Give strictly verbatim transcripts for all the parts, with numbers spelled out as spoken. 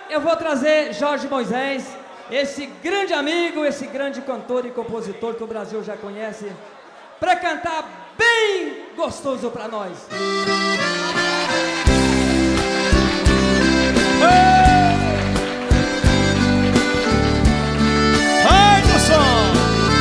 eu vou trazer Jorge Moisés, esse grande amigo, esse grande cantor e compositor que o Brasil já conhece, para cantar bem gostoso para nós. Ai, do som!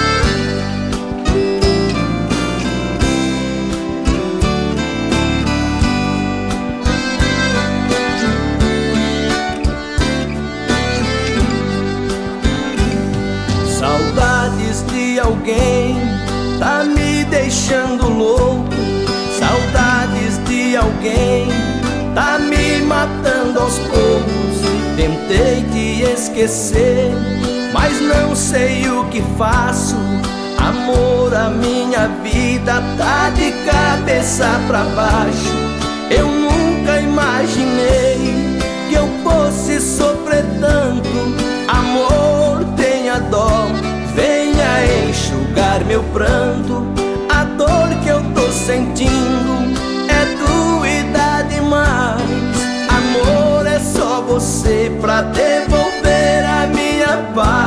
Saudades de alguém tá me deixando louco. Saudades de alguém tá me matando aos poucos. Tentei te esquecer, mas não sei o que faço. Amor, a minha vida tá de cabeça pra baixo. Eu nunca imaginei que eu fosse sofrer tanto. Amor, tenha dó, venha enxugar meu pranto. A dor que eu tô sentindo é doída demais. Amor, é só você pra devolver a minha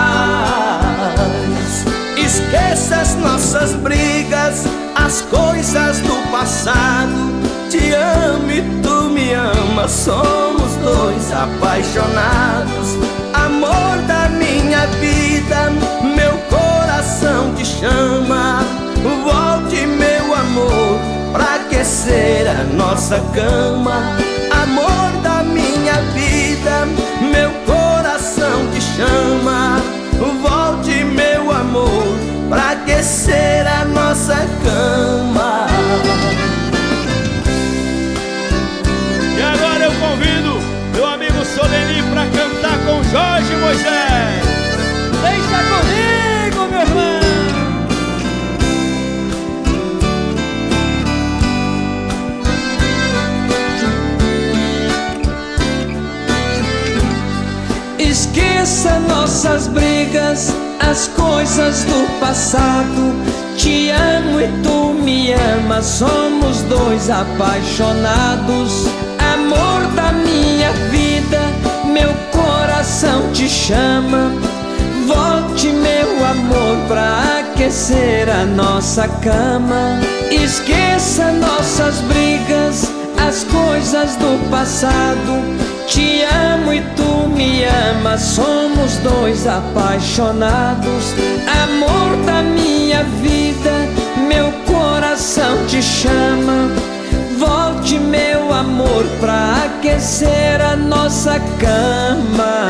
paz. Esqueça as nossas brigas, as coisas do passado. Te amo e tu me amas, somos dois apaixonados. Amor da minha vida, meu coração te chama. Volte, meu amor, pra aquecer a nossa cama. Amor da minha vida, meu coração te chama. Volte, meu amor, pra aquecer a nossa cama. E agora eu convido meu amigo Soleni pra cantar com Jorge Moisés. Deixa comigo, meu irmão. Esqueça nossas brigas, as coisas do passado. Te amo e tu me amas, somos dois apaixonados. Amor da minha vida, meu coração te chama. Volte, meu amor, pra aquecer a nossa cama. Esqueça nossas brigas, as coisas do passado. Te amo e tu me amas, somos dois apaixonados. Amor da minha vida, meu coração te chama. Volte, meu amor, pra aquecer a nossa cama.